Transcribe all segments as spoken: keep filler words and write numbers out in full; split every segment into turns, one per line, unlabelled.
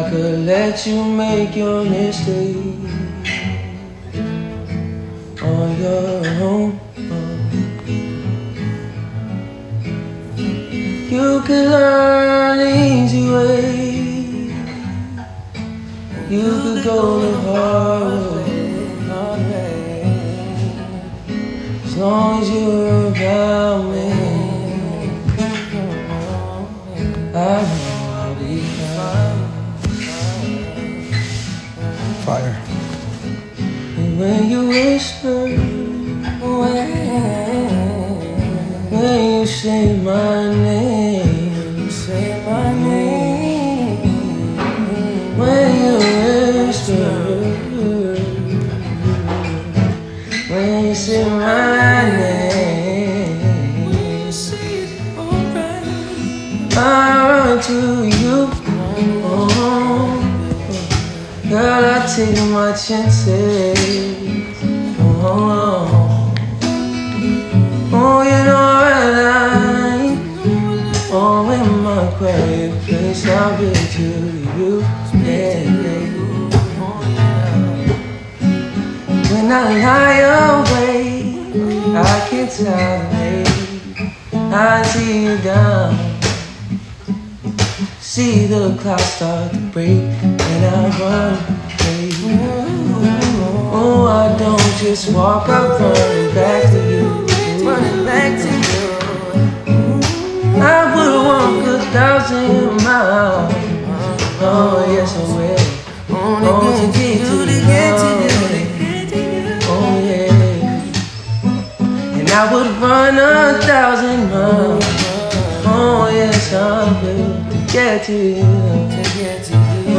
I could let you make your mistake on your own. You could learn the easy way. You could go the hard way. As long as you're about me, I know I'll be fine.
Fire.
And when you whisper, when, when you say my name, say my name. When you whisper, when you say my name, I run to you. Oh, girl, I take my chances. Oh, oh, you know I like. Oh, in my quiet place, I'll be to you. Yeah, yeah. When I lie awake, I can't tolerate. I see you down, see the clouds start to break, and I run away. Oh, I don't just walk up, running back to you, running back to you. I would walk a thousand miles. Oh, yes, I will. Oh, to get to you. Oh, yeah. And I would run a thousand miles. Oh, yes, I will. To get to you. Oh,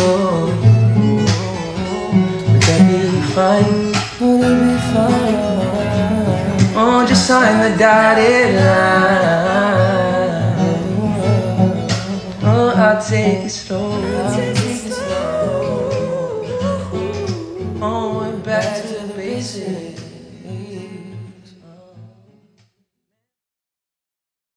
would that be fine? Would that be fine? Oh, just sign the dotted line. Oh, I'll take it slow. I'll take it slow. Oh, and back to the basics.